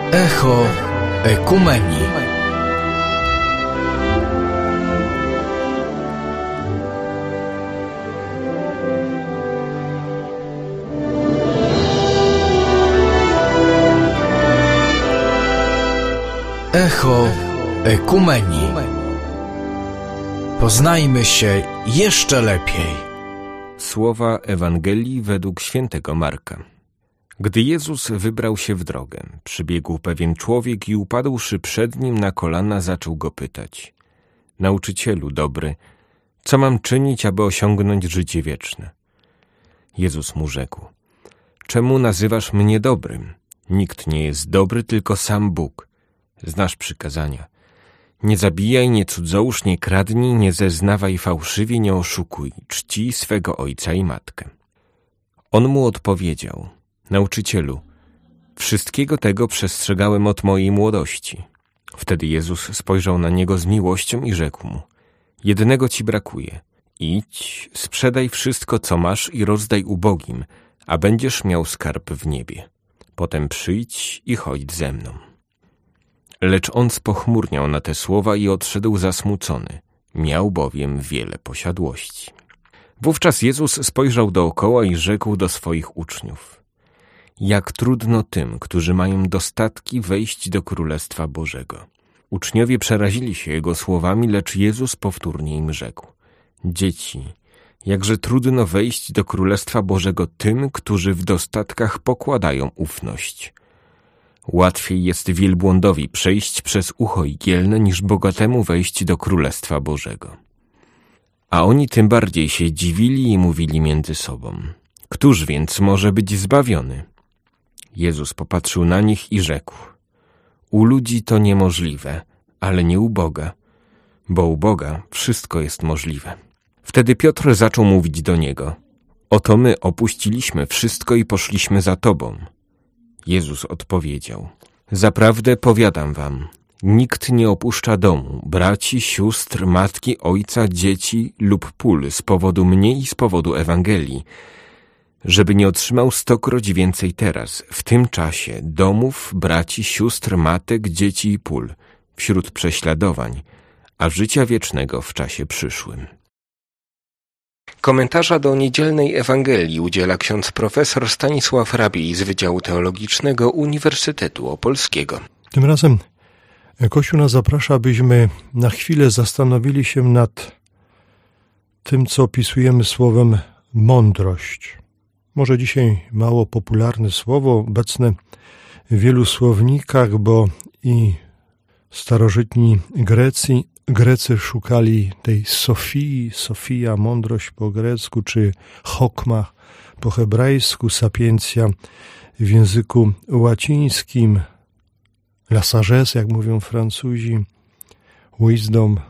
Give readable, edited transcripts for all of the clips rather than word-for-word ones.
Echo Ekumenii. Echo Ekumenii. Poznajmy się jeszcze lepiej. Słowa Ewangelii według świętego Marka. Gdy Jezus wybrał się w drogę, przybiegł pewien człowiek i upadłszy przed nim na kolana, zaczął go pytać: Nauczycielu dobry, co mam czynić, aby osiągnąć życie wieczne? Jezus mu rzekł: Czemu nazywasz mnie dobrym? Nikt nie jest dobry, tylko sam Bóg. Znasz przykazania: nie zabijaj, nie cudzołóż, nie kradnij, nie zeznawaj fałszywie, nie oszukuj, czcij swego ojca i matkę. On mu odpowiedział: Nauczycielu, wszystkiego tego przestrzegałem od mojej młodości. Wtedy Jezus spojrzał na niego z miłością i rzekł mu: jednego ci brakuje. Idź, sprzedaj wszystko, co masz i rozdaj ubogim, a będziesz miał skarb w niebie. Potem przyjdź i chodź ze mną. Lecz on spochmurniał na te słowa i odszedł zasmucony. Miał bowiem wiele posiadłości. Wówczas Jezus spojrzał dookoła i rzekł do swoich uczniów: jak trudno tym, którzy mają dostatki, wejść do Królestwa Bożego. Uczniowie przerazili się Jego słowami, lecz Jezus powtórnie im rzekł: dzieci, jakże trudno wejść do Królestwa Bożego tym, którzy w dostatkach pokładają ufność. Łatwiej jest wielbłądowi przejść przez ucho igielne, niż bogatemu wejść do Królestwa Bożego. A oni tym bardziej się dziwili i mówili między sobą: któż więc może być zbawiony? Jezus popatrzył na nich i rzekł: u ludzi to niemożliwe, ale nie u Boga, bo u Boga wszystko jest możliwe. Wtedy Piotr zaczął mówić do niego: oto my opuściliśmy wszystko i poszliśmy za Tobą. Jezus odpowiedział: zaprawdę powiadam wam, nikt nie opuszcza domu, braci, sióstr, matki, ojca, dzieci lub pól z powodu mnie i z powodu Ewangelii, żeby nie otrzymał 100-kroć więcej teraz, w tym czasie, domów, braci, sióstr, matek, dzieci i pól, wśród prześladowań, a życia wiecznego w czasie przyszłym. Komentarza do niedzielnej Ewangelii udziela ksiądz profesor Stanisław Rabiej z Wydziału Teologicznego Uniwersytetu Opolskiego. Tym razem Kościół nas zaprasza, abyśmy na chwilę zastanowili się nad tym, co opisujemy słowem mądrość. Może dzisiaj mało popularne słowo, obecne w wielu słownikach, bo i starożytni Grecy szukali tej Sofii, Sofia, mądrość po grecku, czy chokma po hebrajsku, sapientia w języku łacińskim, la sagesse, jak mówią Francuzi, wisdom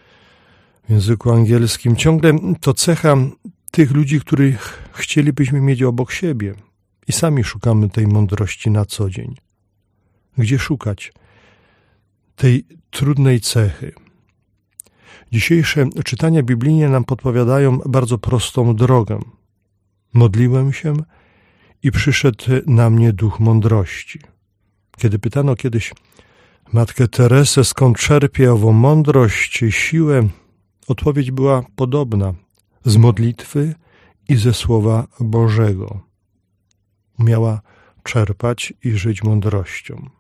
w języku angielskim. Ciągle to cecha tych ludzi, których chcielibyśmy mieć obok siebie i sami szukamy tej mądrości na co dzień. Gdzie szukać tej trudnej cechy? Dzisiejsze czytania biblijne nam podpowiadają bardzo prostą drogę. Modliłem się i przyszedł na mnie duch mądrości. Kiedy pytano kiedyś matkę Teresę, skąd czerpie ową mądrość i siłę, odpowiedź była podobna: z modlitwy i ze Słowa Bożego. Umiała czerpać i żyć mądrością.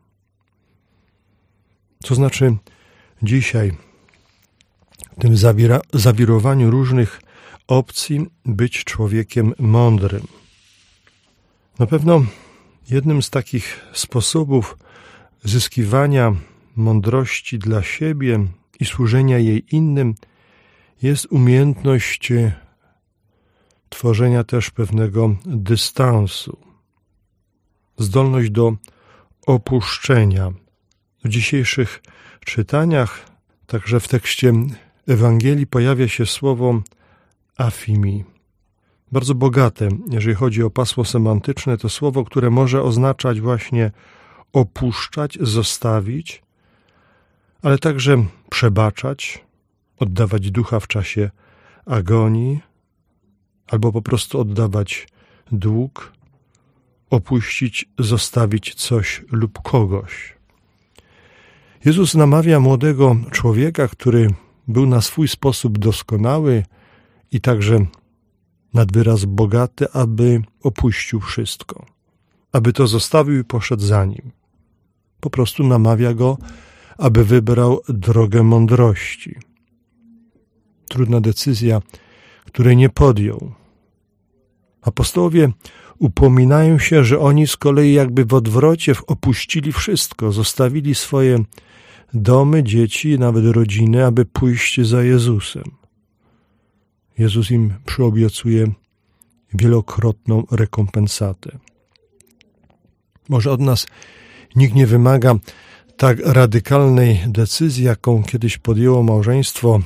Co znaczy dzisiaj w tym zawirowaniu różnych opcji być człowiekiem mądrym? Na pewno jednym z takich sposobów zyskiwania mądrości dla siebie i służenia jej innym jest umiejętność tworzenia też pewnego dystansu, zdolność do opuszczenia. W dzisiejszych czytaniach, także w tekście Ewangelii, pojawia się słowo afimi. Bardzo bogate, jeżeli chodzi o pasmo semantyczne, to słowo, które może oznaczać właśnie opuszczać, zostawić, ale także przebaczać, oddawać ducha w czasie agonii, albo po prostu oddawać dług, opuścić, zostawić coś lub kogoś. Jezus namawia młodego człowieka, który był na swój sposób doskonały i także nad wyraz bogaty, aby opuścił wszystko, aby to zostawił i poszedł za nim. Po prostu namawia go, aby wybrał drogę mądrości. Trudna decyzja, której nie podjął. Apostołowie upominają się, że oni z kolei jakby w odwrocie opuścili wszystko, zostawili swoje domy, dzieci, nawet rodziny, aby pójść za Jezusem. Jezus im przyobiecuje wielokrotną rekompensatę. Może od nas nikt nie wymaga tak radykalnej decyzji, jaką kiedyś podjęło małżeństwo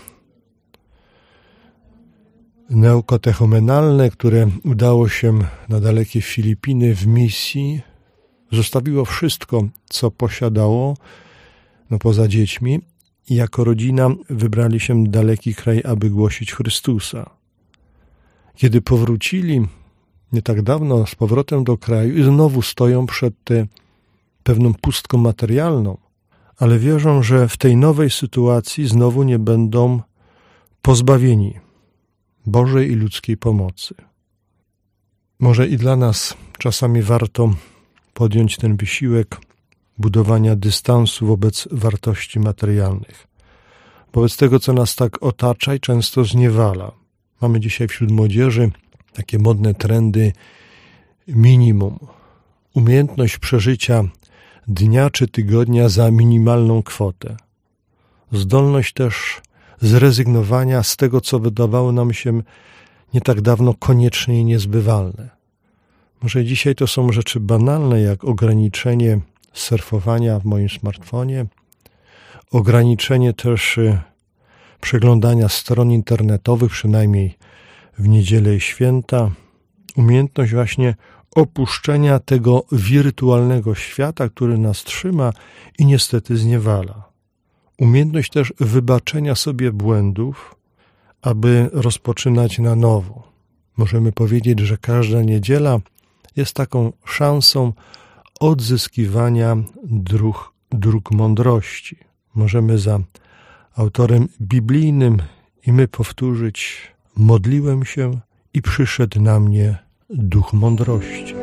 neokatechumenalne, które udało się na dalekie Filipiny w misji. Zostawiło wszystko, co posiadało, poza dziećmi, i jako rodzina wybrali się daleki kraj, aby głosić Chrystusa. Kiedy powrócili nie tak dawno z powrotem do kraju i znowu stoją przed pewną pustką materialną, ale wierzą, że w tej nowej sytuacji znowu nie będą pozbawieni Bożej i ludzkiej pomocy. Może i dla nas czasami warto podjąć ten wysiłek budowania dystansu wobec wartości materialnych, wobec tego, co nas tak otacza i często zniewala. Mamy dzisiaj wśród młodzieży takie modne trendy minimum. Umiejętność przeżycia dnia czy tygodnia za minimalną kwotę. Zdolność też zrezygnowania z tego, co wydawało nam się nie tak dawno koniecznie i niezbywalne. Może dzisiaj to są rzeczy banalne, jak ograniczenie surfowania w moim smartfonie, ograniczenie też przeglądania stron internetowych, przynajmniej w niedzielę i święta, umiejętność właśnie opuszczenia tego wirtualnego świata, który nas trzyma i niestety zniewala. Umiejętność też wybaczenia sobie błędów, aby rozpoczynać na nowo. Możemy powiedzieć, że każda niedziela jest taką szansą odzyskiwania dróg mądrości. Możemy za autorem biblijnym i my powtórzyć: modliłem się i przyszedł na mnie duch mądrości.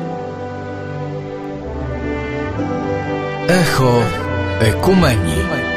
Echo Ekumenii.